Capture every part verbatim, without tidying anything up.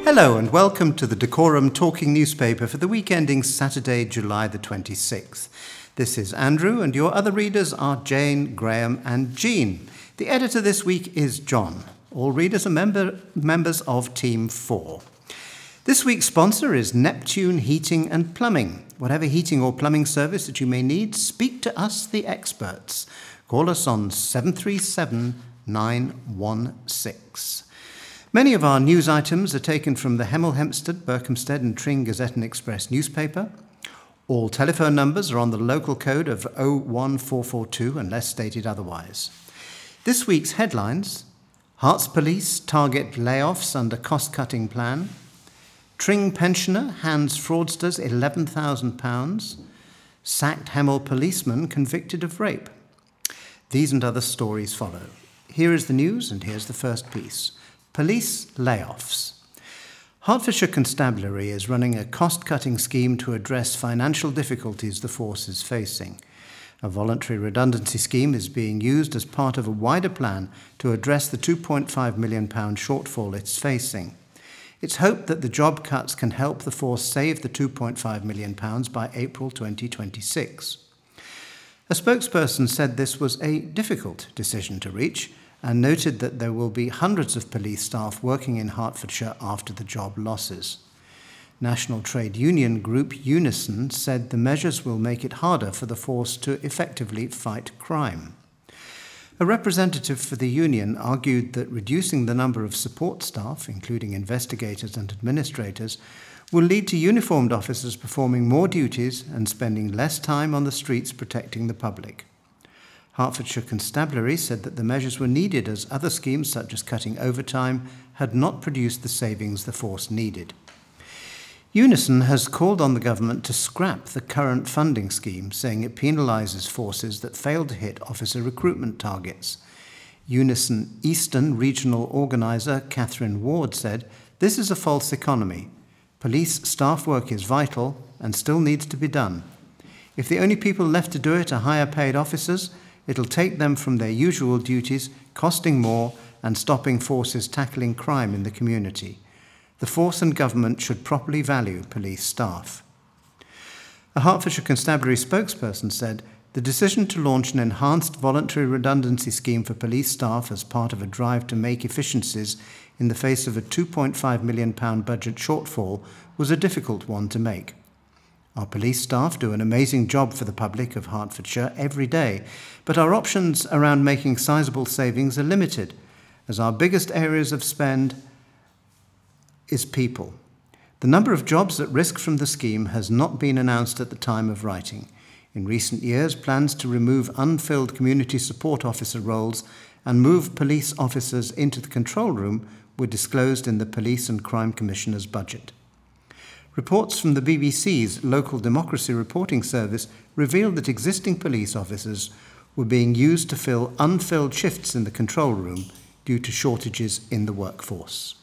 Hello and welcome to the Decorum Talking newspaper for the week ending Saturday, July the twenty-sixth. This is Andrew and your other readers are Jane, Graham and Jean. The editor this week is John. All readers are member, members of Team four. This week's sponsor is Neptune Heating and Plumbing. Whatever heating or plumbing service that you may need, speak to us, the experts. Call us on seven three seven, nine one six. Many of our news items are taken from the Hemel Hempstead, Berkhamsted and Tring Gazette and Express newspaper. All telephone numbers are on the local code of oh one four four two unless stated otherwise. This week's headlines: Herts Police target layoffs under cost-cutting plan. Tring pensioner hands fraudsters eleven thousand pounds. Sacked Hemel policeman convicted of rape. These and other stories follow. Here is the news and here's the first piece. Police layoffs. Hertfordshire Constabulary is running a cost-cutting scheme to address financial difficulties the force is facing. A voluntary redundancy scheme is being used as part of a wider plan to address the two point five million pounds shortfall it's facing. It's hoped that the job cuts can help the force save the two point five million pounds by April twenty twenty-six. A spokesperson said this was a difficult decision to reach, and noted that there will be hundreds of police staff working in Hertfordshire after the job losses. National trade union group Unison said the measures will make it harder for the force to effectively fight crime. A representative for the union argued that reducing the number of support staff, including investigators and administrators, will lead to uniformed officers performing more duties and spending less time on the streets protecting the public. Hertfordshire Constabulary said that the measures were needed as other schemes, such as cutting overtime, had not produced the savings the force needed. Unison has called on the government to scrap the current funding scheme, saying it penalises forces that fail to hit officer recruitment targets. Unison Eastern Regional Organiser Catherine Ward said, "This is a false economy. Police staff work is vital and still needs to be done. If the only people left to do it are higher paid officers, it'll take them from their usual duties, costing more and stopping forces tackling crime in the community. The force and government should properly value police staff." A Hertfordshire Constabulary spokesperson said, "The decision to launch an enhanced voluntary redundancy scheme for police staff as part of a drive to make efficiencies in the face of a two point five million pounds budget shortfall was a difficult one to make. Our police staff do an amazing job for the public of Hertfordshire every day, but our options around making sizable savings are limited, as our biggest areas of spend is people. The number of jobs at risk from the scheme has not been announced at the time of writing. In recent years, plans to remove unfilled community support officer roles and move police officers into the control room were disclosed in the Police and Crime Commissioner's budget. Reports from the B B C's Local Democracy Reporting Service revealed that existing police officers were being used to fill unfilled shifts in the control room due to shortages in the workforce.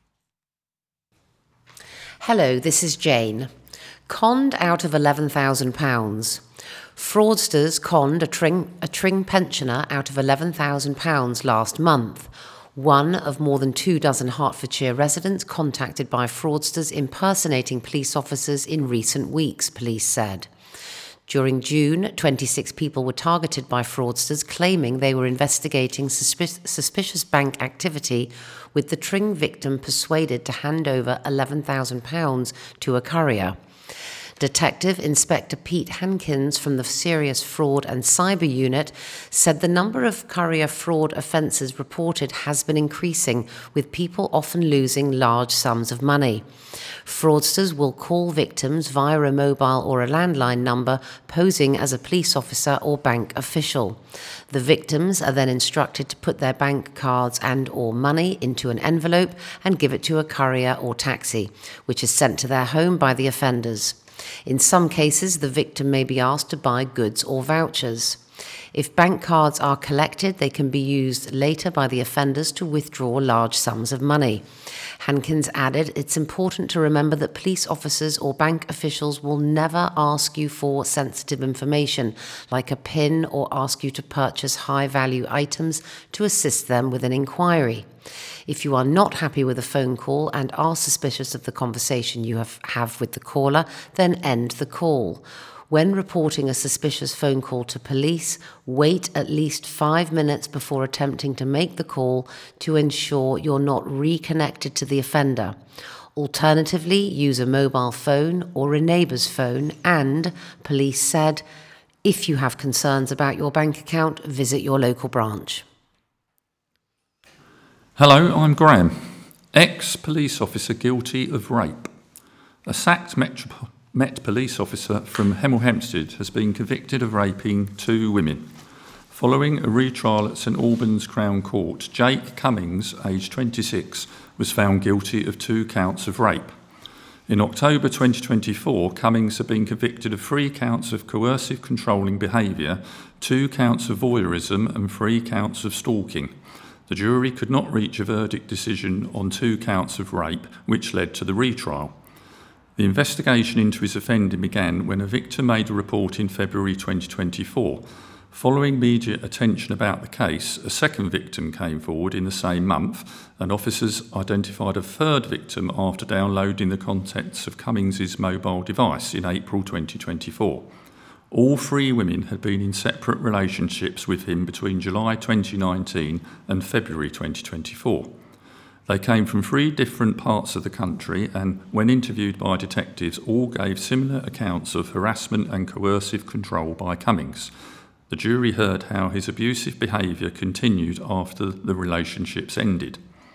Hello, this is Jane. Conned out of eleven thousand pounds. Fraudsters conned a Tring, a Tring pensioner out of eleven thousand pounds last month. One of more than two dozen Hertfordshire residents contacted by fraudsters impersonating police officers in recent weeks, police said. During June, twenty-six people were targeted by fraudsters claiming they were investigating suspic- suspicious bank activity, with the Tring victim persuaded to hand over eleven thousand pounds to a courier. Detective Inspector Pete Hankins from the Serious Fraud and Cyber Unit said the number of courier fraud offences reported has been increasing, with people often losing large sums of money. Fraudsters will call victims via a mobile or a landline number posing as a police officer or bank official. The victims are then instructed to put their bank cards and or money into an envelope and give it to a courier or taxi, which is sent to their home by the offenders. In some cases, the victim may be asked to buy goods or vouchers. If bank cards are collected, they can be used later by the offenders to withdraw large sums of money. Hankins added, it's important to remember that police officers or bank officials will never ask you for sensitive information, like a PIN, or ask you to purchase high-value items to assist them with an inquiry. If you are not happy with a phone call and are suspicious of the conversation you have, have with the caller, then end the call. When reporting a suspicious phone call to police, wait at least five minutes before attempting to make the call to ensure you're not reconnected to the offender. Alternatively, use a mobile phone or a neighbour's phone, and, police said, if you have concerns about your bank account, visit your local branch. Hello, I'm Graham, ex-police officer guilty of rape. A sacked Metro- Met police officer from Hemel Hempstead has been convicted of raping two women. Following a retrial at St Albans Crown Court, Jake Cummings, aged twenty-six, was found guilty of two counts of rape. In October twenty twenty-four, Cummings had been convicted of three counts of coercive controlling behaviour, two counts of voyeurism and three counts of stalking. The jury could not reach a verdict decision on two counts of rape, which led to the retrial. The investigation into his offending began when a victim made a report in February twenty twenty-four. Following media attention about the case, a second victim came forward in the same month, and officers identified a third victim after downloading the contents of Cummings's mobile device in April twenty twenty-four. All three women had been in separate relationships with him between July twenty nineteen and February twenty twenty-four. They came from three different parts of the country, and when interviewed by detectives, all gave similar accounts of harassment and coercive control by Cummings. The jury heard how his abusive behaviour continued after the relationships ended.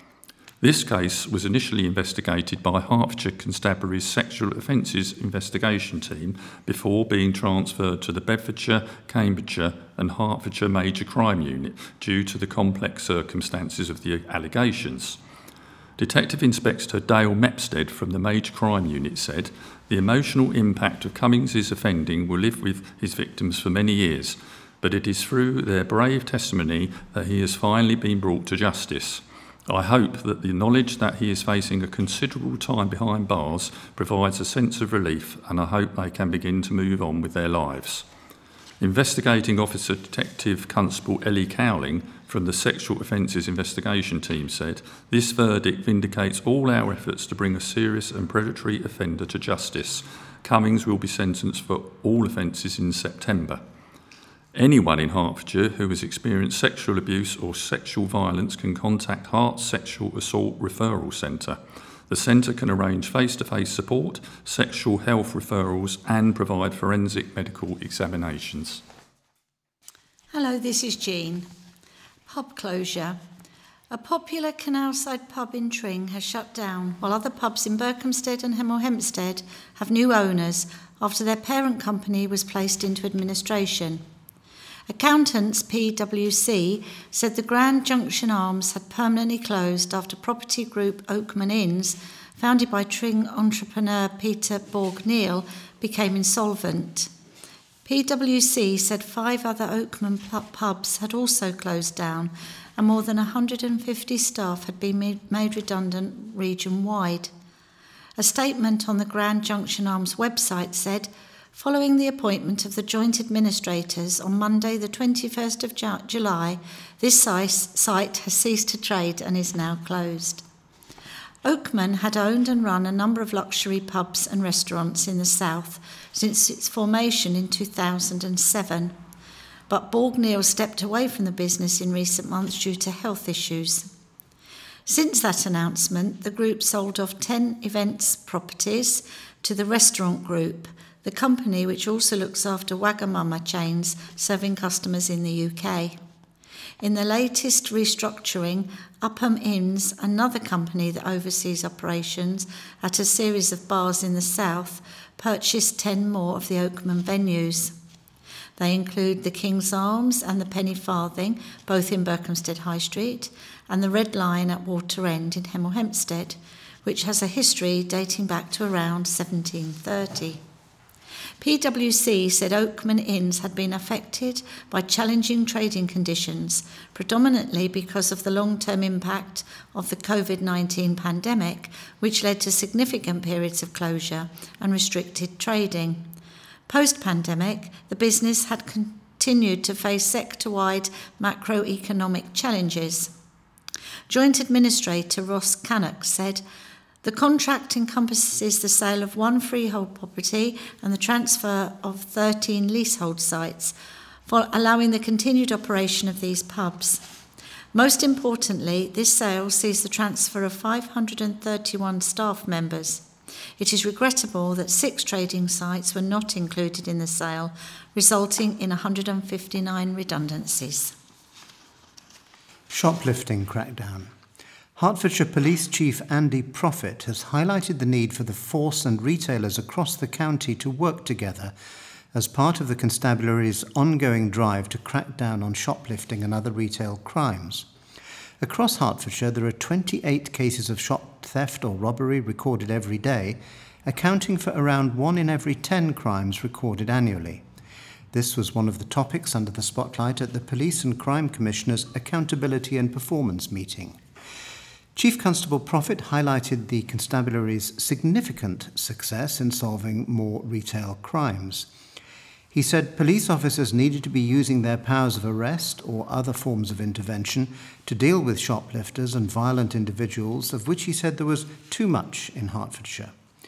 This case was initially investigated by Hertfordshire Constabulary's Sexual Offences Investigation Team before being transferred to the Bedfordshire, Cambridgeshire and Hertfordshire Major Crime Unit due to the complex circumstances of the allegations. Detective Inspector Dale Mepstead from the Major Crime Unit said, the emotional impact of Cummings's offending will live with his victims for many years, but it is through their brave testimony that he has finally been brought to justice. I hope that the knowledge that he is facing a considerable time behind bars provides a sense of relief, and I hope they can begin to move on with their lives. Investigating Officer Detective Constable Ellie Cowling from the Sexual Offences Investigation Team said, this verdict vindicates all our efforts to bring a serious and predatory offender to justice. Cummings will be sentenced for all offences in September. Anyone in Hertfordshire who has experienced sexual abuse or sexual violence can contact Herts Sexual Assault Referral Centre. The centre can arrange face-to-face support, sexual health referrals and provide forensic medical examinations. Hello, this is Jean. Pub closure. A popular canal-side pub in Tring has shut down, while other pubs in Berkhamsted and Hemel Hempstead have new owners after their parent company was placed into administration. Accountants P W C said the Grand Junction Arms had permanently closed after property group Oakman Inns, founded by Tring entrepreneur Peter Borg-Neil, became insolvent. P W C said five other Oakman pubs had also closed down, and more than one hundred fifty staff had been made redundant region-wide. A statement on the Grand Junction Arms website said, following the appointment of the joint administrators on Monday the twenty-first of July, this site has ceased to trade and is now closed. Oakman had owned and run a number of luxury pubs and restaurants in the south since its formation in two thousand seven, but Borg-Neil stepped away from the business in recent months due to health issues. Since that announcement, the group sold off ten events properties to the Restaurant Group, the company which also looks after Wagamama chains serving customers in the U K. In the latest restructuring, Upham Inns, another company that oversees operations at a series of bars in the south, purchased ten more of the Oakman venues. They include the King's Arms and the Penny Farthing, both in Berkhamsted High Street, and the Red Lion at Water End in Hemel Hempstead, which has a history dating back to around seventeen thirty. P W C said Oakman Inns had been affected by challenging trading conditions, predominantly because of the long-term impact of the covid nineteen pandemic, which led to significant periods of closure and restricted trading. Post-pandemic, the business had continued to face sector-wide macroeconomic challenges. Joint Administrator Ross Cannock said, "The contract encompasses the sale of one freehold property and the transfer of thirteen leasehold sites, for allowing the continued operation of these pubs. Most importantly, this sale sees the transfer of five hundred thirty-one staff members. It is regrettable that six trading sites were not included in the sale, resulting in one hundred fifty-nine redundancies." Shoplifting crackdown. Hertfordshire Police Chief Andy Proffitt has highlighted the need for the force and retailers across the county to work together as part of the constabulary's ongoing drive to crack down on shoplifting and other retail crimes. Across Hertfordshire, there are twenty-eight cases of shop theft or robbery recorded every day, accounting for around one in every ten crimes recorded annually. This was one of the topics under the spotlight at the Police and Crime Commissioner's Accountability and Performance meeting. Chief Constable Proffitt highlighted the constabulary's significant success in solving more retail crimes. He said police officers needed to be using their powers of arrest or other forms of intervention to deal with shoplifters and violent individuals, of which he said there was too much in Hertfordshire.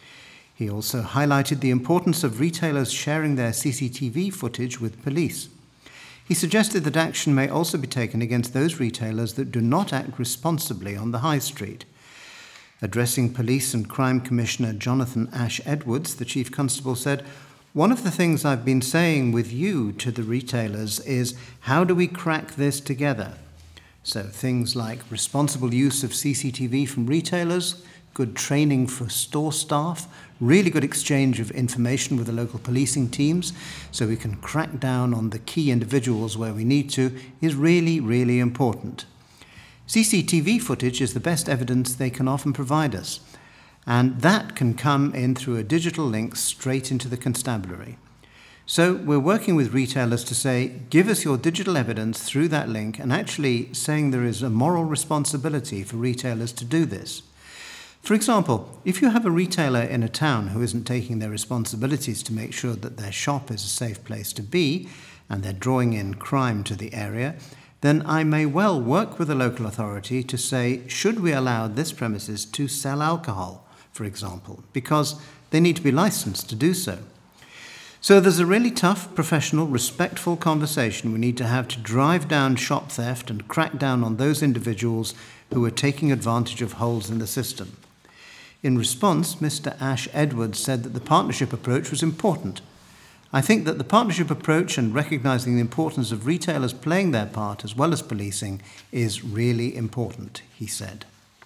He also highlighted the importance of retailers sharing their C C T V footage with police. He suggested that action may also be taken against those retailers that do not act responsibly on the high street. Addressing Police and Crime Commissioner Jonathan Ash-Edwards, the Chief Constable said, "One of the things I've been saying with you to the retailers is, how do we crack this together?" So things like responsible use of C C T V from retailers, good training for store staff, really good exchange of information with the local policing teams so we can crack down on the key individuals where we need to, is really, really important. C C T V footage is the best evidence they can often provide us, and that can come in through a digital link straight into the constabulary. So we're working with retailers to say, give us your digital evidence through that link, and actually saying there is a moral responsibility for retailers to do this. For example, if you have a retailer in a town who isn't taking their responsibilities to make sure that their shop is a safe place to be, and they're drawing in crime to the area, then I may well work with a local authority to say, should we allow this premises to sell alcohol, for example, because they need to be licensed to do so. So there's a really tough, professional, respectful conversation we need to have to drive down shop theft and crack down on those individuals who are taking advantage of holes in the system. In response, Mister Ash-Edwards said that the partnership approach was important. "I think that the partnership approach and recognising the importance of retailers playing their part as well as policing is really important," he said.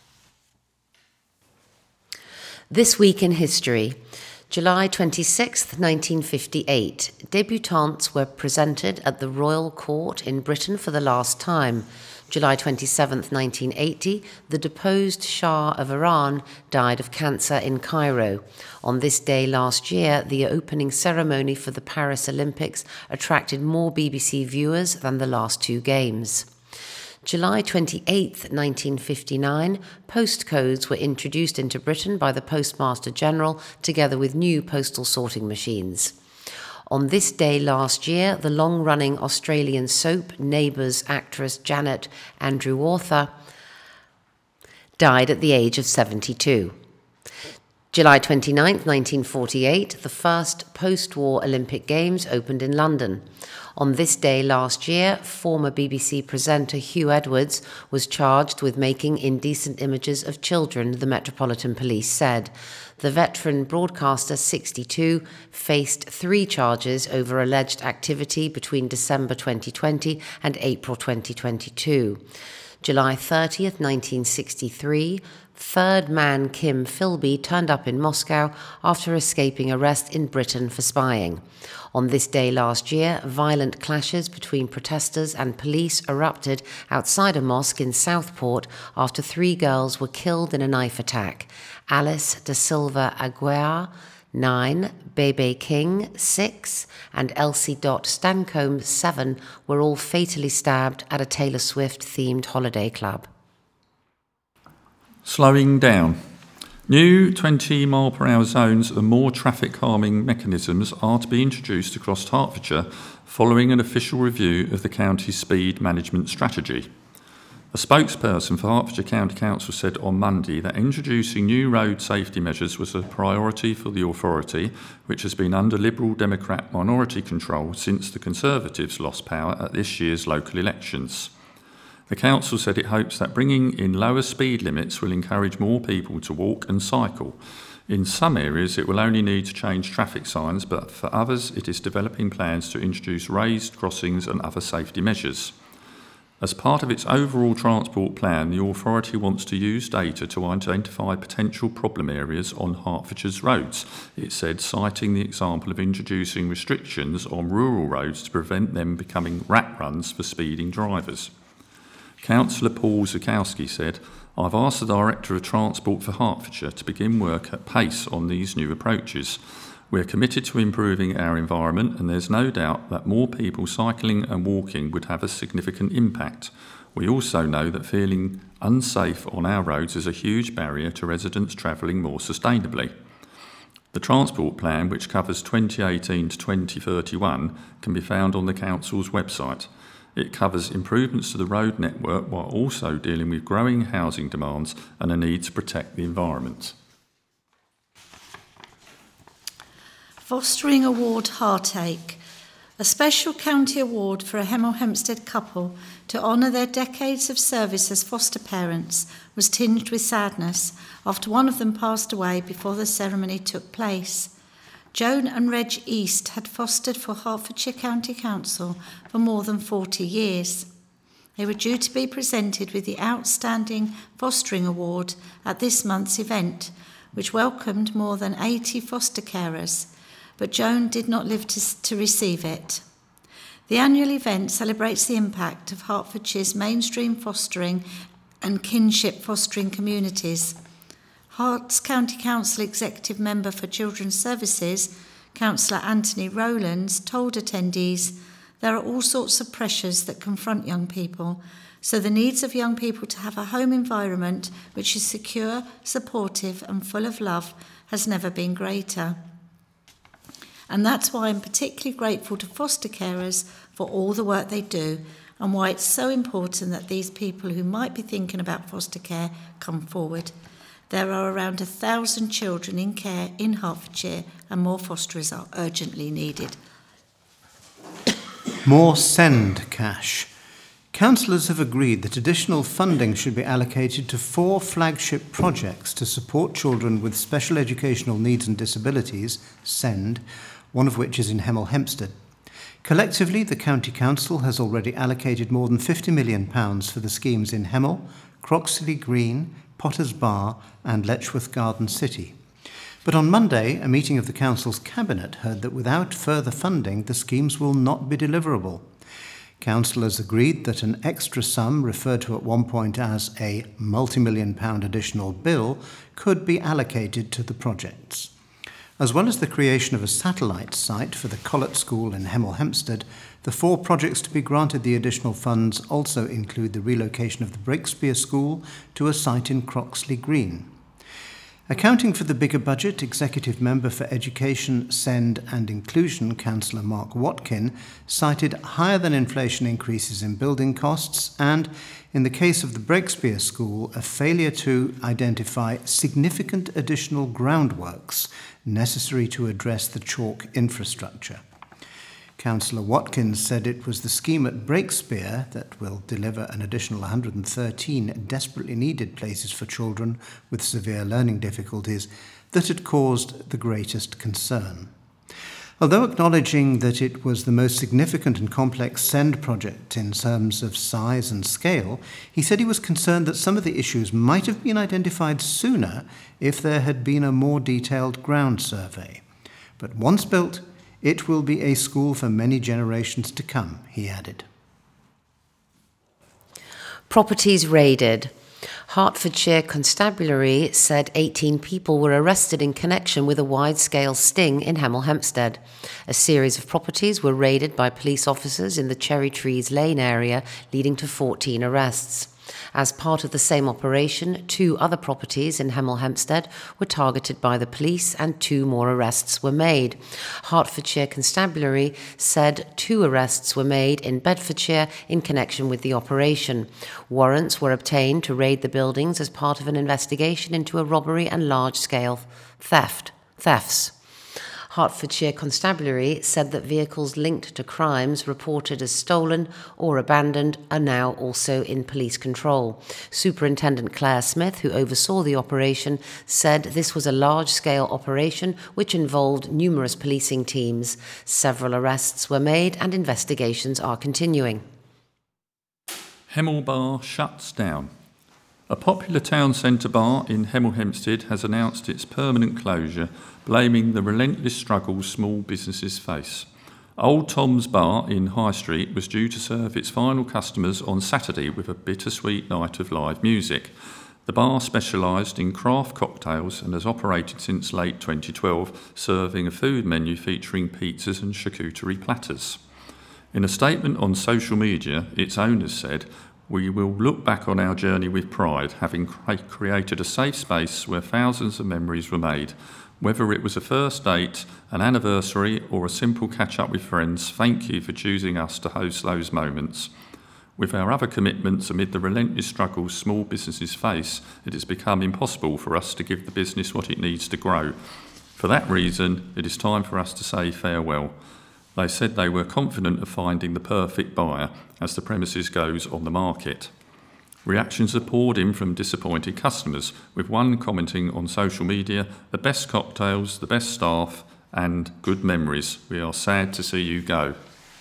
This week in history. July twenty-sixth, nineteen fifty-eight, debutantes were presented at the Royal Court in Britain for the last time. July twenty-seventh, nineteen eighty, the deposed Shah of Iran died of cancer in Cairo. On this day last year, the opening ceremony for the Paris Olympics attracted more B B C viewers than the last two games. July twenty-eighth, nineteen fifty-nine, postcodes were introduced into Britain by the Postmaster General together with new postal sorting machines. On this day last year, the long-running Australian soap Neighbours actress Janet Andrew-Arthur died at the age of seventy-two. July twenty-ninth, nineteen forty-eight, the first post-war Olympic Games opened in London. On this day last year, former B B C presenter Hugh Edwards was charged with making indecent images of children, the Metropolitan Police said. The veteran broadcaster, sixty-two, faced three charges over alleged activity between December twenty twenty and April twenty twenty-two. July thirtieth, nineteen sixty-three, third man Kim Philby turned up in Moscow after escaping arrest in Britain for spying. On this day last year, violent clashes between protesters and police erupted outside a mosque in Southport after three girls were killed in a knife attack. Alice da Silva Aguiar, nine, Bebe King, six, and Elsie Dot Stancombe, seven, were all fatally stabbed at a Taylor Swift-themed holiday club. Slowing down. New twenty mile per hour zones and more traffic calming mechanisms are to be introduced across Hertfordshire following an official review of the county's speed management strategy. A spokesperson for Hertfordshire County Council said on Monday that introducing new road safety measures was a priority for the authority, which has been under Liberal Democrat minority control since the Conservatives lost power at this year's local elections. The council said it hopes that bringing in lower speed limits will encourage more people to walk and cycle. In some areas, it will only need to change traffic signs, but for others, it is developing plans to introduce raised crossings and other safety measures. As part of its overall transport plan, the authority wants to use data to identify potential problem areas on Hertfordshire's roads, it said, citing the example of introducing restrictions on rural roads to prevent them becoming rat runs for speeding drivers. Councillor Paul Zukowski said, "I've asked the Director of Transport for Hertfordshire to begin work at pace on these new approaches. We're committed to improving our environment, and there's no doubt that more people cycling and walking would have a significant impact. We also know that feeling unsafe on our roads is a huge barrier to residents travelling more sustainably." The Transport Plan, which covers twenty eighteen to twenty thirty-one, can be found on the Council's website. It covers improvements to the road network while also dealing with growing housing demands and a need to protect the environment. Fostering Award Heartache. A special county award for a Hemel Hempstead couple to honour their decades of service as foster parents was tinged with sadness after one of them passed away before the ceremony took place. Joan and Reg East had fostered for Hertfordshire County Council for more than forty years. They were due to be presented with the Outstanding Fostering Award at this month's event, which welcomed more than eighty foster carers, but Joan did not live to, to receive it. The annual event celebrates the impact of Hertfordshire's mainstream fostering and kinship fostering communities. Herts County Council Executive Member for Children's Services, Councillor Anthony Rowlands, told attendees there are all sorts of pressures that confront young people, so the needs of young people to have a home environment which is secure, supportive and full of love has never been greater. And that's why I'm particularly grateful to foster carers for all the work they do and why it's so important that these people who might be thinking about foster care come forward. There are around a thousand children in care in Hertfordshire and more fosterers are urgently needed. More SEND cash. Councillors have agreed that additional funding should be allocated to four flagship projects to support children with special educational needs and disabilities, SEND, one of which is in Hemel Hempstead. Collectively, the County Council has already allocated more than fifty million pounds for the schemes in Hemel, Croxley Green, Potters Bar and Letchworth Garden City. But on Monday, a meeting of the Council's Cabinet heard that without further funding, the schemes will not be deliverable. Councillors agreed that an extra sum, referred to at one point as a multi-million pound additional bill, could be allocated to the projects. As well as the creation of a satellite site for the Collett School in Hemel Hempstead, the four projects to be granted the additional funds also include the relocation of the Breakspear School to a site in Croxley Green. Accounting for the bigger budget, Executive Member for Education, SEND and Inclusion, Councillor Mark Watkin, cited higher than inflation increases in building costs and, in the case of the Breakspear School, a failure to identify significant additional groundworks necessary to address the chalk infrastructure. Councillor Watkins said it was the scheme at Breakspear that will deliver an additional one hundred thirteen desperately needed places for children with severe learning difficulties that had caused the greatest concern. Although acknowledging that it was the most significant and complex SEND project in terms of size and scale, he said he was concerned that some of the issues might have been identified sooner if there had been a more detailed ground survey. But once built, it will be a school for many generations to come, he added. Properties raided. Hertfordshire Constabulary said eighteen people were arrested in connection with a wide-scale sting in Hemel Hempstead. A series of properties were raided by police officers in the Cherry Trees Lane area, leading to fourteen arrests. As part of the same operation, two other properties in Hemel Hempstead were targeted by the police and two more arrests were made. Hertfordshire Constabulary said two arrests were made in Bedfordshire in connection with the operation. Warrants were obtained to raid the buildings as part of an investigation into a robbery and large-scale theft, thefts. Hertfordshire Constabulary said that vehicles linked to crimes reported as stolen or abandoned are now also in police control. Superintendent Claire Smith, who oversaw the operation, said this was a large-scale operation which involved numerous policing teams. Several arrests were made and investigations are continuing. Hemel Bar shuts down. A popular town centre bar in Hemel Hempstead has announced its permanent closure, blaming the relentless struggles small businesses face. Old Tom's Bar in High Street was due to serve its final customers on Saturday with a bittersweet night of live music. The bar specialised in craft cocktails and has operated since late twenty twelve, serving a food menu featuring pizzas and charcuterie platters. In a statement on social media, its owners said, "We will look back on our journey with pride, having cre- created a safe space where thousands of memories were made. Whether it was a first date, an anniversary, or a simple catch-up with friends, thank you for choosing us to host those moments. With our other commitments amid the relentless struggles small businesses face, it has become impossible for us to give the business what it needs to grow. For that reason, it is time for us to say farewell." They said they were confident of finding the perfect buyer as the premises goes on the market. Reactions have poured in from disappointed customers, with one commenting on social media, "The best cocktails, the best staff, and good memories. We are sad to see you go."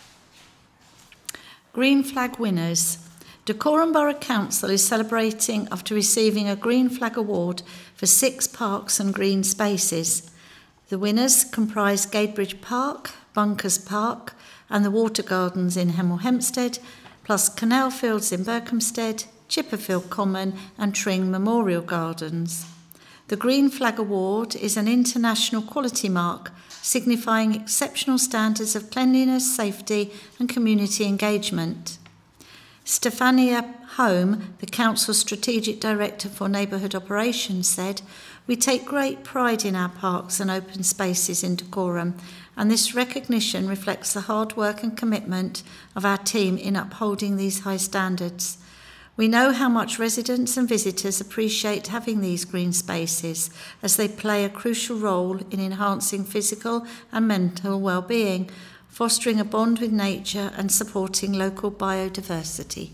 Green Flag winners. Dacorum Borough Council is celebrating after receiving a Green Flag award for six parks and green spaces. The winners comprise Gadebridge Park, Bunkers Park and the Water Gardens in Hemel Hempstead, plus Canal Fields in Berkhamsted, Chipperfield Common and Tring Memorial Gardens. The Green Flag Award is an international quality mark signifying exceptional standards of cleanliness, safety and community engagement. Stefania Home, the Council's Strategic Director for Neighbourhood Operations, said, "We take great pride in our parks and open spaces in Dacorum, and this recognition reflects the hard work and commitment of our team in upholding these high standards. We know how much residents and visitors appreciate having these green spaces, as they play a crucial role in enhancing physical and mental well-being, fostering a bond with nature and supporting local biodiversity."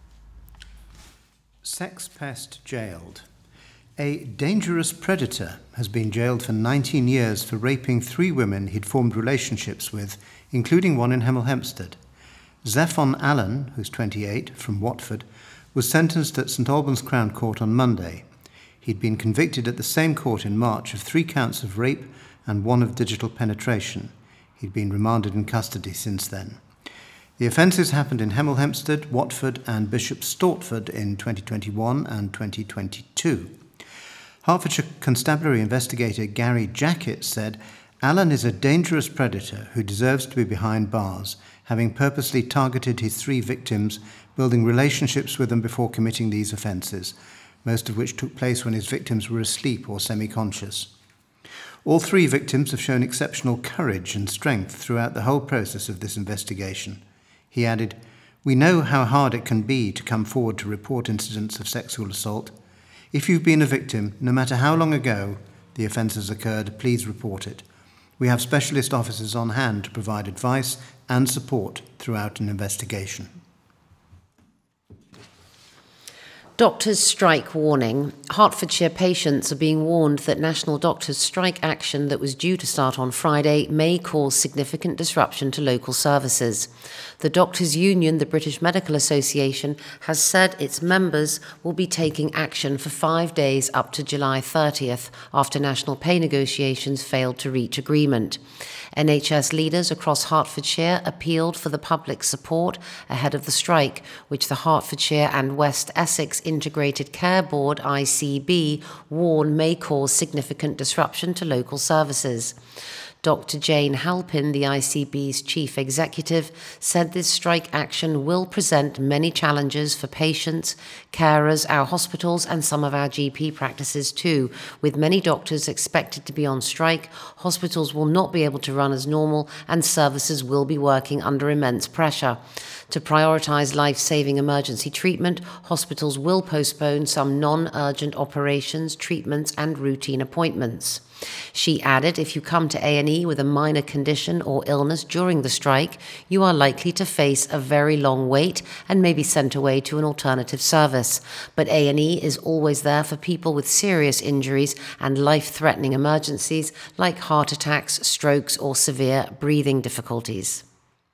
Sex pest jailed. A dangerous predator has been jailed for nineteen years for raping three women he'd formed relationships with, including one in Hemel Hempstead. Zephon Allen, who's twenty-eight, from Watford, was sentenced at St Albans Crown Court on Monday. He'd been convicted at the same court in March of three counts of rape and one of digital penetration. He'd been remanded in custody since then. The offences happened in Hemel Hempstead, Watford and Bishop Stortford in twenty twenty-one and twenty twenty-two. Hertfordshire Constabulary investigator Gary Jackett said, "Allen is a dangerous predator who deserves to be behind bars, having purposely targeted his three victims, building relationships with them before committing these offences, most of which took place when his victims were asleep or semi-conscious. All three victims have shown exceptional courage and strength throughout the whole process of this investigation." He added, "We know how hard it can be to come forward to report incidents of sexual assault. If you've been a victim, no matter how long ago the offence has occurred, please report it. We have specialist officers on hand to provide advice and support throughout an investigation." Doctors' strike warning. Hertfordshire patients are being warned that national doctors' strike action that was due to start on Friday may cause significant disruption to local services. The Doctors' Union, the British Medical Association, has said its members will be taking action for five days up to July thirtieth after national pay negotiations failed to reach agreement. N H S leaders across Hertfordshire appealed for the public's support ahead of the strike, which the Hertfordshire and West Essex Integrated Care Board, I C B, warn may cause significant disruption to local services. Doctor Jane Halpin, the I C B's chief executive, said this strike action will present many challenges for patients, carers, our hospitals and some of our G P practices too. With many doctors expected to be on strike, hospitals will not be able to run as normal and services will be working under immense pressure. To prioritise life-saving emergency treatment, hospitals will postpone some non-urgent operations, treatments and routine appointments. She added, if you come to A and E with a minor condition or illness during the strike, you are likely to face a very long wait and may be sent away to an alternative service. But A and E is always there for people with serious injuries and life-threatening emergencies like heart attacks, strokes or severe breathing difficulties.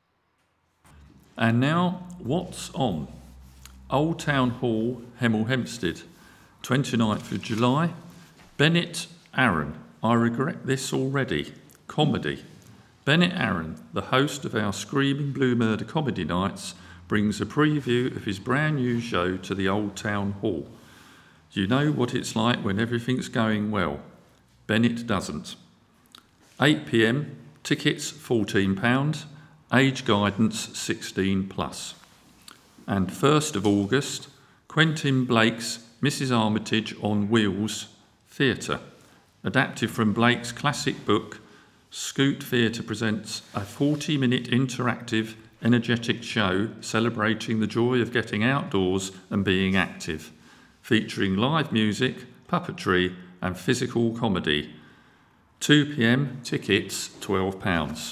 And now, what's on? Old Town Hall, Hemel Hempstead, twenty-ninth of July. Bennett Aaron, I regret this already. Comedy. Bennett Aaron, the host of our Screaming Blue Murder comedy nights, brings a preview of his brand new show to the Old Town Hall. You know what it's like when everything's going well. Bennett doesn't. eight p.m, tickets fourteen pounds. Age guidance sixteen plus. And first of August, Quentin Blake's Missus Armitage on Wheels Theatre. Adapted from Blake's classic book, Scoot Theatre presents a forty-minute interactive, energetic show celebrating the joy of getting outdoors and being active, featuring live music, puppetry and physical comedy. two p.m, tickets twelve pounds.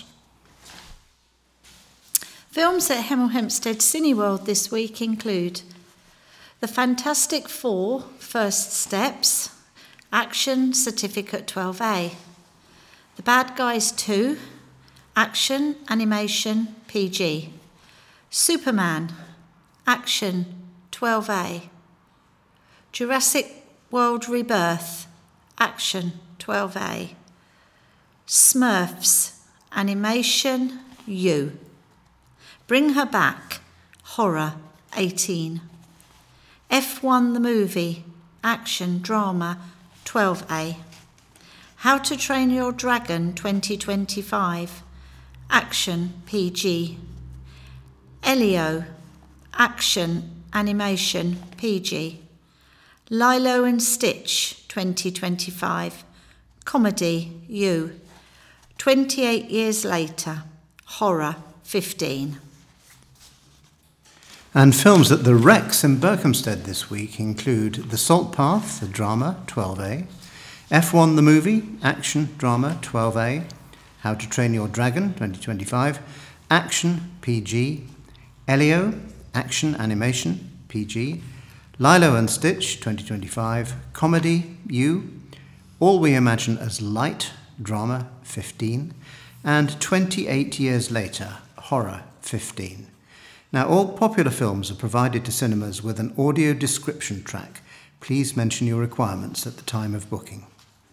Films at Hemel Hempstead Cineworld this week include The Fantastic Four, First Steps, Action Certificate twelve A, The Bad Guys two, Action Animation P G, Superman, Action twelve A, Jurassic World Rebirth, Action twelve A, Smurfs, Animation U, Bring Her Back, Horror eighteen, F one the Movie, Action Drama twelve A, How to Train Your Dragon twenty twenty-five, Action P G, Elio, Action Animation P G, Lilo and Stitch twenty twenty-five, Comedy U, twenty-eight Years Later, Horror fifteen. And films at the Rex in Berkhamsted this week include The Salt Path, the drama, twelve A, F one the Movie, action drama, twelve A, How to Train Your Dragon, twenty twenty-five, Action, P G, Elio, Action Animation, P G, Lilo and Stitch, twenty twenty-five, Comedy, U, All We Imagine as Light, drama, fifteen, and twenty-eight Years Later, Horror, fifteen. Now, all popular films are provided to cinemas with an audio description track. Please mention your requirements at the time of booking.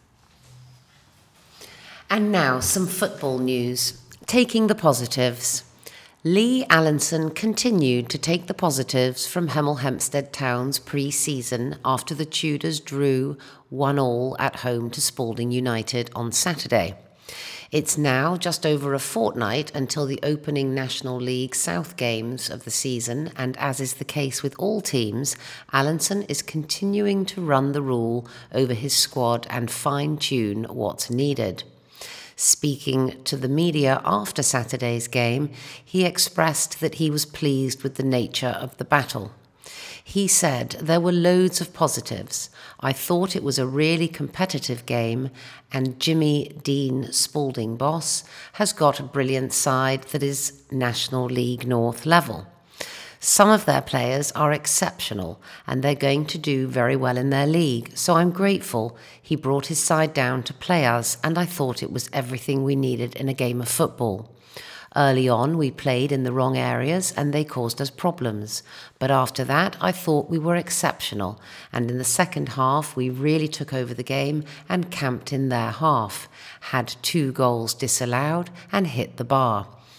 And now some football news. Taking the positives. Lee Allinson continued to take the positives from Hemel Hempstead Town's pre-season after the Tudors drew one all at home to Spalding United on Saturday. It's now just over a fortnight until the opening National League South games of the season, and as is the case with all teams, Allinson is continuing to run the rule over his squad and fine-tune what's needed. Speaking to the media after Saturday's game, he expressed that he was pleased with the nature of the battle. He said, there were loads of positives. I thought it was a really competitive game, and Jimmy Dean Spalding Boss has got a brilliant side that is National League North level. Some of their players are exceptional, and they're going to do very well in their league, so I'm grateful he brought his side down to play us, and I thought it was everything we needed in a game of football. Early on, we played in the wrong areas and they caused us problems. But after that, I thought we were exceptional. And in the second half, we really took over the game and camped in their half, had two goals disallowed and hit the bar.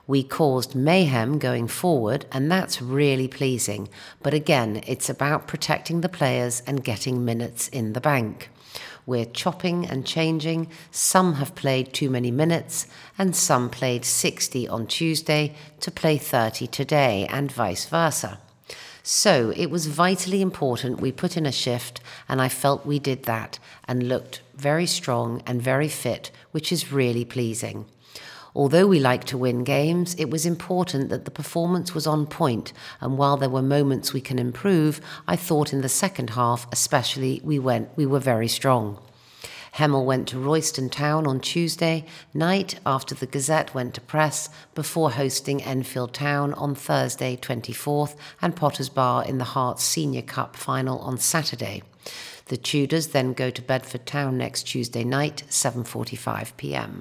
We caused mayhem going forward, and that's really pleasing. But again, it's about protecting the players and getting minutes in the bank. We're chopping and changing. Some have played too many minutes, and some played sixty on Tuesday to play thirty today, and vice versa. So it was vitally important we put in a shift, and I felt we did that and looked very strong and very fit, which is really pleasing. Although we like to win games, it was important that the performance was on point, and while there were moments we can improve, I thought in the second half especially we went we were very strong. Hemel went to Royston Town on Tuesday night after the Gazette went to press, before hosting Enfield Town on Thursday twenty-fourth and Potters Bar in the Hearts Senior Cup final on Saturday. The Tudors then go to Bedford Town next Tuesday night, seven forty-five p m.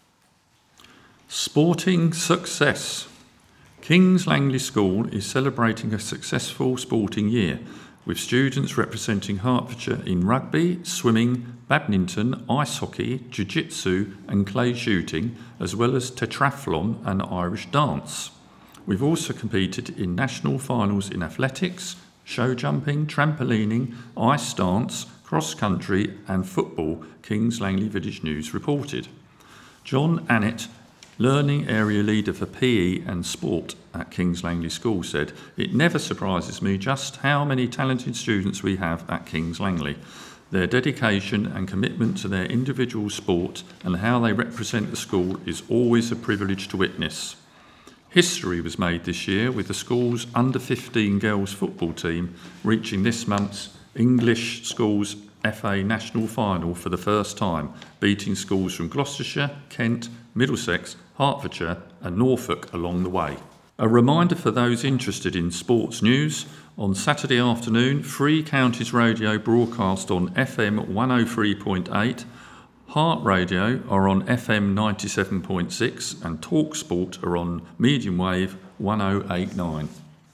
Sporting success. Kings Langley School is celebrating a successful sporting year, with students representing Hertfordshire in rugby, swimming, badminton, ice hockey, jiu-jitsu and clay shooting, as well as tetrathlon and Irish dance. We've also competed in national finals in athletics, show jumping, trampolining, ice dance, cross-country and football, Kings Langley Village News reported. John Annett, Learning Area Leader for P E and Sport at Kings Langley School, said, "It never surprises me just how many talented students we have at Kings Langley. Their dedication and commitment to their individual sport and how they represent the school is always a privilege to witness." History was made this year with the school's under fifteen girls football team reaching this month's English Schools F A National Final for the first time, beating schools from Gloucestershire, Kent, Middlesex, Hertfordshire and Norfolk along the way. A reminder for those interested in sports news, on Saturday afternoon, Free Counties Radio broadcast on F M one oh three point eight, Heart Radio are on F M ninety-seven point six and Talk Sport are on medium wave one oh eight point nine.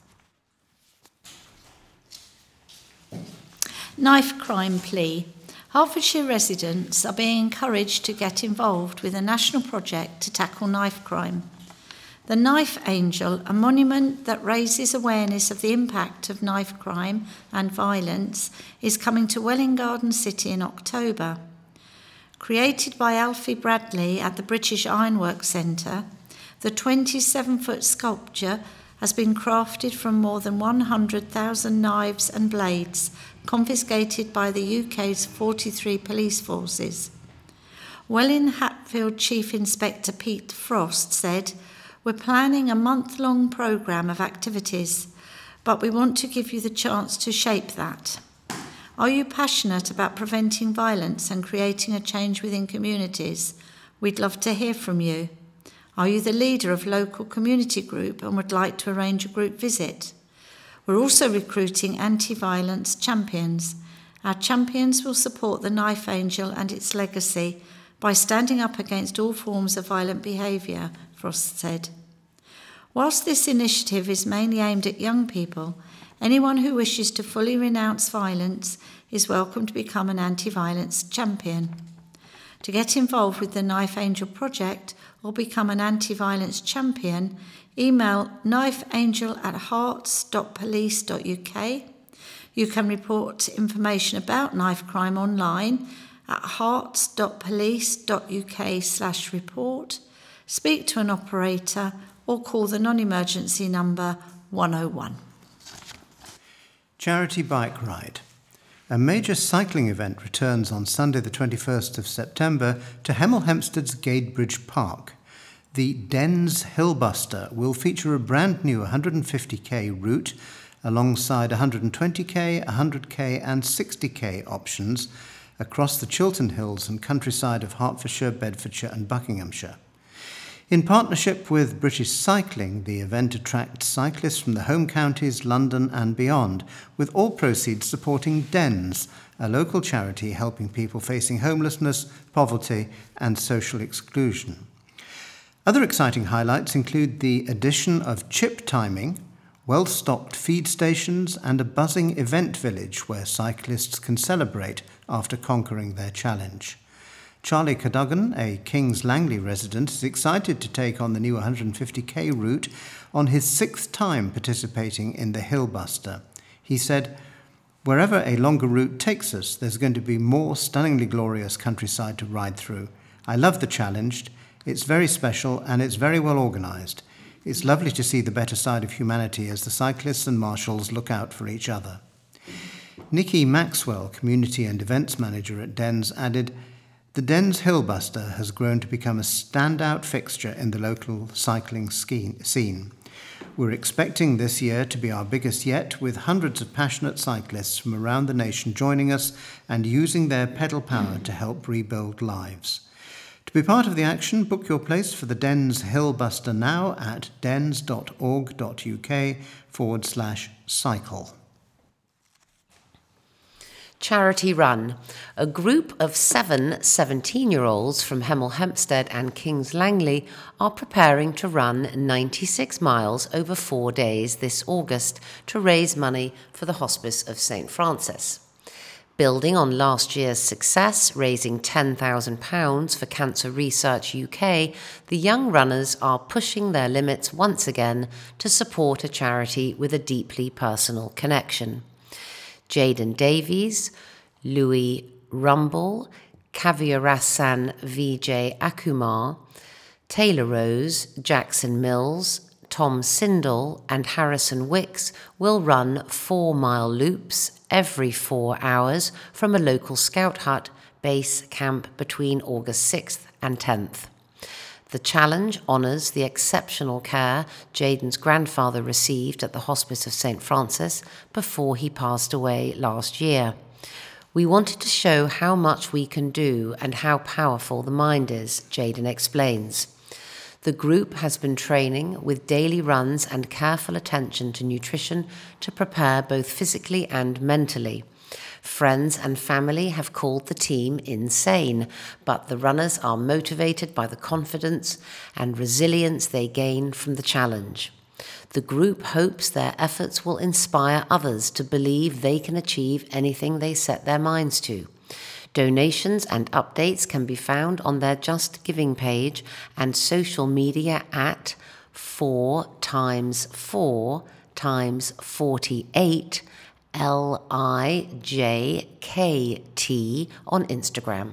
Knife crime plea. Hertfordshire residents are being encouraged to get involved with a national project to tackle knife crime. The Knife Angel, a monument that raises awareness of the impact of knife crime and violence, is coming to Welwyn Garden City in October. Created by Alfie Bradley at the British Ironworks Centre, the twenty-seven-foot sculpture has been crafted from more than one hundred thousand knives and blades confiscated by the U K's forty-three police forces. Welwyn Hatfield Chief Inspector Pete Frost said, "We're planning a month-long programme of activities, but we want to give you the chance to shape that. Are you passionate about preventing violence and creating a change within communities? We'd love to hear from you. Are you the leader of local community group and would like to arrange a group visit? We're also recruiting anti-violence champions. Our champions will support the Knife Angel and its legacy by standing up against all forms of violent behaviour," Frost said. Whilst this initiative is mainly aimed at young people, anyone who wishes to fully renounce violence is welcome to become an anti-violence champion. To get involved with the Knife Angel project or become an anti-violence champion, email knifeangel at hearts dot police dot u k. You can report information about knife crime online at hearts dot police dot u k slash report, speak to an operator or call the non-emergency number one oh one. Charity Bike Ride. A major cycling event returns on Sunday the twenty-first of September to Hemel Hempstead's Gadebridge Park. The Dens Hillbuster will feature a brand new one hundred fifty k route alongside one hundred twenty k, one hundred k and sixty k options across the Chiltern Hills and countryside of Hertfordshire, Bedfordshire and Buckinghamshire. In partnership with British Cycling, the event attracts cyclists from the home counties, London and beyond, with all proceeds supporting Dens, a local charity helping people facing homelessness, poverty and social exclusion. Other exciting highlights include the addition of chip timing, well-stocked feed stations and a buzzing event village where cyclists can celebrate after conquering their challenge. Charlie Cadogan, a Kings Langley resident, is excited to take on the new one hundred fifty k route on his sixth time participating in the Hillbuster. He said, "Wherever a longer route takes us, there's going to be more stunningly glorious countryside to ride through. I love the challenge. It's very special and it's very well organised. It's lovely to see the better side of humanity as the cyclists and marshals look out for each other." Nikki Maxwell, Community and Events Manager at Dens, added, "The Dens Hillbuster has grown to become a standout fixture in the local cycling scene. We're expecting this year to be our biggest yet, with hundreds of passionate cyclists from around the nation joining us and using their pedal power to help rebuild lives. To be part of the action, book your place for the Dens Hillbuster now at dens.org.uk forward slash cycle. Charity Run. A group of seven seventeen-year-olds from Hemel Hempstead and Kings Langley are preparing to run ninety-six miles over four days this August to raise money for the Hospice of Saint Francis. Building on last year's success, raising ten thousand pounds for Cancer Research U K, the young runners are pushing their limits once again to support a charity with a deeply personal connection. Jaden Davies, Louis Rumble, Kavirassan Vijay Akumar, Taylor Rose, Jackson Mills, Tom Sindel and Harrison Wicks will run four-mile loops every four hours from a local scout hut base camp between August sixth and tenth. The challenge honours the exceptional care Jaden's grandfather received at the Hospice of Saint Francis before he passed away last year. We wanted to show how much we can do and how powerful the mind is, Jaden explains. The group has been training with daily runs and careful attention to nutrition to prepare both physically and mentally. Friends and family have called the team insane, but the runners are motivated by the confidence and resilience they gain from the challenge. The group hopes their efforts will inspire others to believe they can achieve anything they set their minds to. Donations and updates can be found on their Just Giving page and social media at four times four times forty-eight L I J K T on Instagram.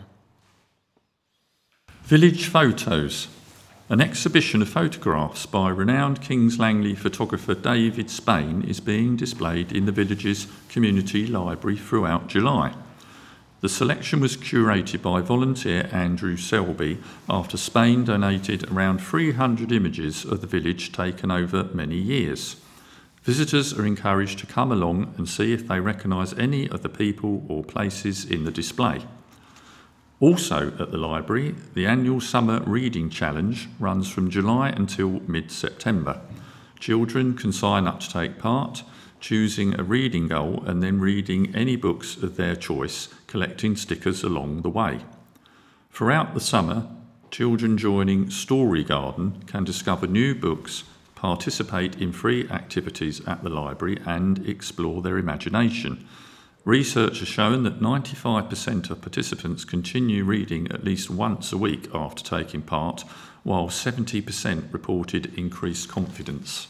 Village Photos. An exhibition of photographs by renowned Kings Langley photographer David Spain is being displayed in the village's community library throughout July. The selection was curated by volunteer Andrew Selby after Spain donated around three hundred images of the village taken over many years. Visitors are encouraged to come along and see if they recognise any of the people or places in the display. Also at the library, the annual Summer Reading Challenge runs from July until mid-September. Children can sign up to take part, choosing a reading goal and then reading any books of their choice, collecting stickers along the way. Throughout the summer, children joining Story Garden can discover new books, participate in free activities at the library and explore their imagination. Research has shown that ninety-five percent of participants continue reading at least once a week after taking part, while seventy percent reported increased confidence.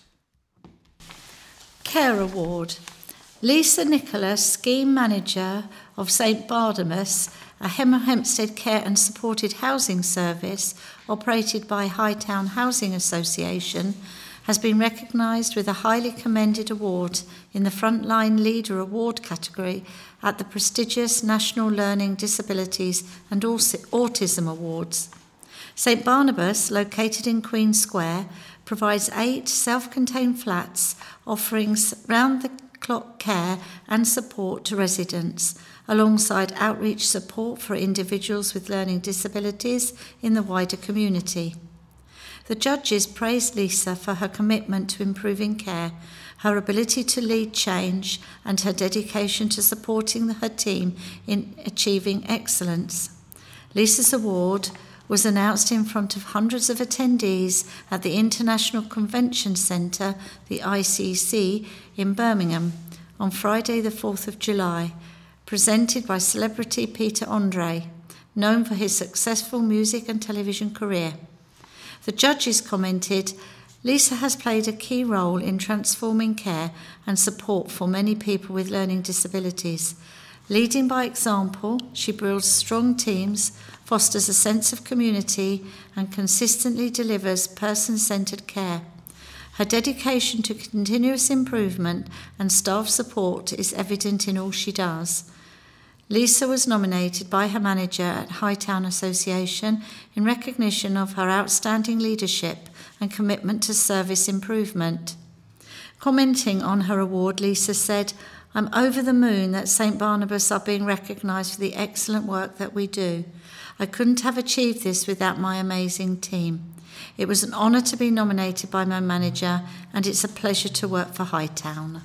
Care Award. Lisa Nicholas, Scheme Manager of Saint Barnabas, a Hemel Hempstead care and supported housing service operated by Hightown Housing Association, has been recognised with a highly commended award in the Frontline Leader Award category at the prestigious National Learning Disabilities and Autism Awards. Saint Barnabas, located in Queen Square, provides eight self-contained flats offering round-the-clock care and support to residents, alongside outreach support for individuals with learning disabilities in the wider community. The judges praised Lisa for her commitment to improving care, her ability to lead change, and her dedication to supporting her team in achieving excellence. Lisa's award was announced in front of hundreds of attendees at the International Convention Centre, the I C C, in Birmingham on Friday the fourth of July, presented by celebrity Peter Andre. known for his successful music and television career. The judges commented, "Lisa has played a key role in transforming care and support for many people with learning disabilities. Leading by example, she builds strong teams, fosters a sense of community, and consistently delivers person-centred care. Her dedication to continuous improvement and staff support is evident in all she does." Lisa was nominated by her manager at Hightown Association in recognition of her outstanding leadership and commitment to service improvement. Commenting on her award, Lisa said, "I'm over the moon that Saint Barnabas are being recognised for the excellent work that we do. I couldn't have achieved this without my amazing team. It was an honour to be nominated by my manager, and it's a pleasure to work for Hightown."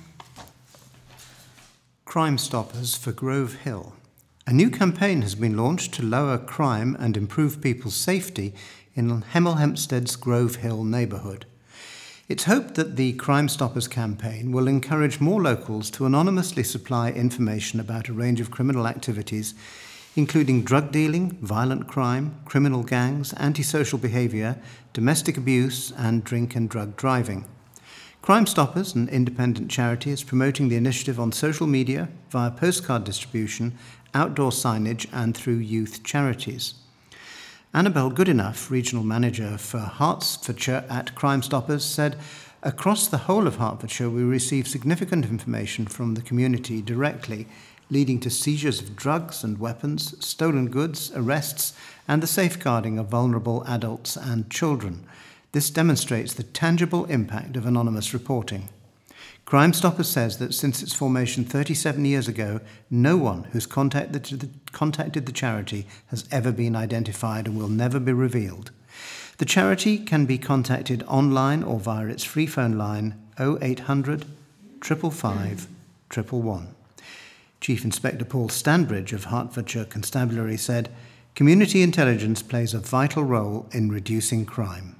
Crime Stoppers for Grove Hill. A new campaign has been launched to lower crime and improve people's safety in Hemel Hempstead's Grove Hill neighbourhood. It's hoped that the Crime Stoppers campaign will encourage more locals to anonymously supply information about a range of criminal activities, including drug dealing, violent crime, criminal gangs, antisocial behaviour, domestic abuse, and drink and drug driving. Crime Stoppers, an independent charity, is promoting the initiative on social media, via postcard distribution, outdoor signage, and through youth charities. Annabelle Goodenough, Regional Manager for Hertfordshire at Crime Stoppers, said, "Across the whole of Hertfordshire we receive significant information from the community directly, leading to seizures of drugs and weapons, stolen goods, arrests, and the safeguarding of vulnerable adults and children. This demonstrates the tangible impact of anonymous reporting." Crime Stoppers says that since its formation thirty-seven years ago, no one who's contacted the, contacted the charity has ever been identified and will never be revealed. The charity can be contacted online or via its free phone line oh eight hundred, five five five, one one one. Chief Inspector Paul Stanbridge of Hertfordshire Constabulary said, "Community intelligence plays a vital role in reducing crime."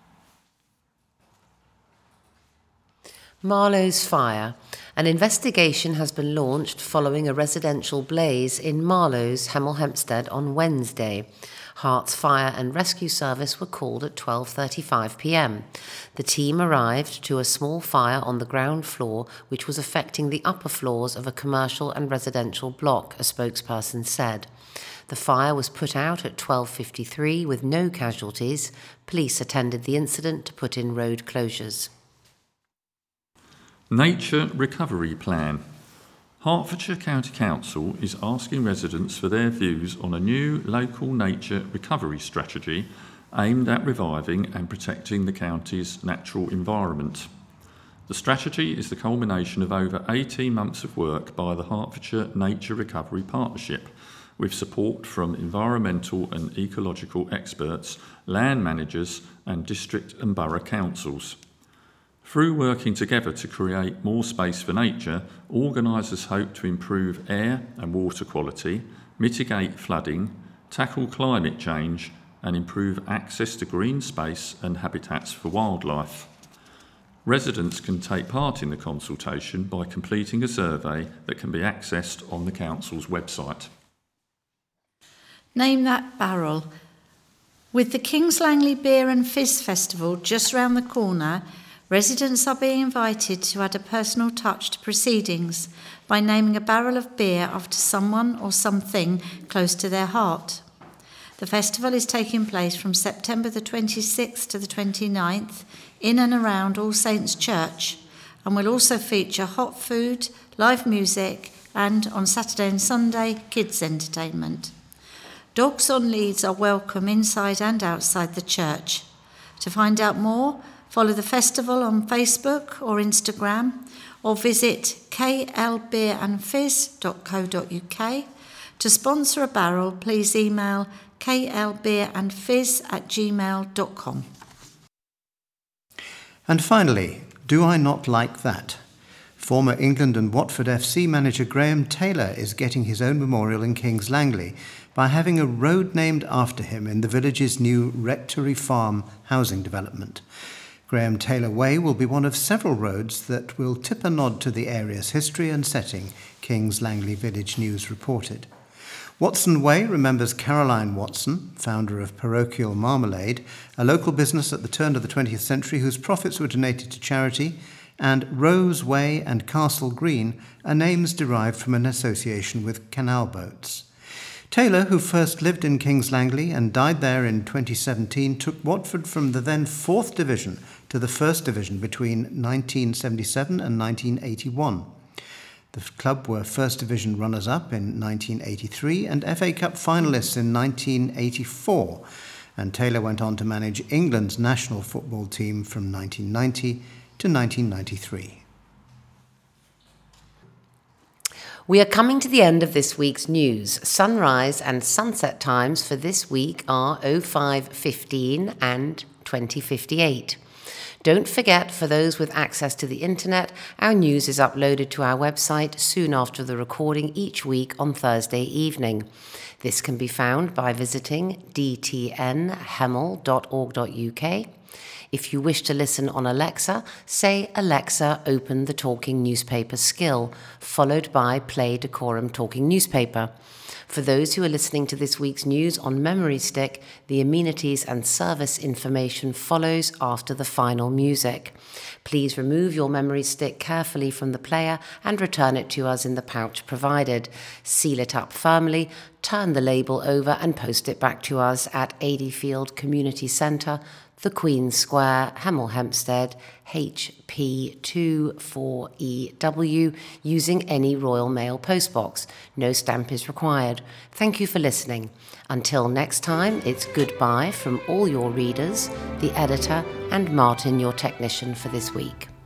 Marlowe's fire. An investigation has been launched following a residential blaze in Marlowe's, Hemel Hempstead, on Wednesday. Herts Fire and Rescue Service were called at twelve thirty-five p m. The team arrived to a small fire on the ground floor which was affecting the upper floors of a commercial and residential block, a spokesperson said. The fire was put out at twelve fifty-three with no casualties. Police attended the incident to put in road closures. Nature Recovery Plan. Hertfordshire County Council is asking residents for their views on a new local nature recovery strategy aimed at reviving and protecting the county's natural environment. The strategy is the culmination of over eighteen months of work by the Hertfordshire Nature Recovery Partnership, with support from environmental and ecological experts, land managers, and district and borough councils. Through working together to create more space for nature, organisers hope to improve air and water quality, mitigate flooding, tackle climate change, and improve access to green space and habitats for wildlife. Residents can take part in the consultation by completing a survey that can be accessed on the council's website. Name that barrel. With the Kings Langley Beer and Fizz Festival just round the corner, residents are being invited to add a personal touch to proceedings by naming a barrel of beer after someone or something close to their heart. The festival is taking place from September the twenty-sixth to the twenty-ninth in and around All Saints Church, and will also feature hot food, live music, and on Saturday and Sunday, kids' entertainment. Dogs on leads are welcome inside and outside the church. To find out more, follow the festival on Facebook or Instagram, or visit k l beer and fizz dot co dot u k. To sponsor a barrel, please email k l beer and fizz at gmail dot com. And finally, do I not like that? Former England and Watford F C manager Graham Taylor is getting his own memorial in Kings Langley by having a road named after him in the village's new Rectory Farm housing development. Graham Taylor Way will be one of several roads that will tip a nod to the area's history and setting, Kings Langley Village News reported. Watson Way remembers Caroline Watson, founder of Parochial Marmalade, a local business at the turn of the twentieth century whose profits were donated to charity, and Rose Way and Castle Green are names derived from an association with canal boats. Taylor, who first lived in Kings Langley and died there in twenty seventeen, took Watford from the then fourth Division to the First Division between nineteen seventy-seven and nineteen eighty-one. The club were First Division runners-up in nineteen eighty-three and F A Cup finalists in nineteen eighty-four, and Taylor went on to manage England's national football team from nineteen ninety to nineteen ninety-three. We are coming to the end of this week's news. Sunrise and sunset times for this week are oh five fifteen and twenty fifty-eight. Don't forget, for those with access to the internet, our news is uploaded to our website soon after the recording each week on Thursday evening. This can be found by visiting d t n hemel dot org dot u k. If you wish to listen on Alexa, say, Alexa, open the talking newspaper skill, followed by play Decorum Talking Newspaper. For those who are listening to this week's news on Memory Stick, the amenities and service information follows after the final music. Please remove your Memory Stick carefully from the player and return it to us in the pouch provided. Seal it up firmly, turn the label over and post it back to us at Adeyfield Community Centre, The Queen's Square, Hemel Hempstead, H P two four E W, using any Royal Mail postbox. No stamp is required. Thank you for listening. Until next time, it's goodbye from all your readers, the editor, and Martin, your technician for this week.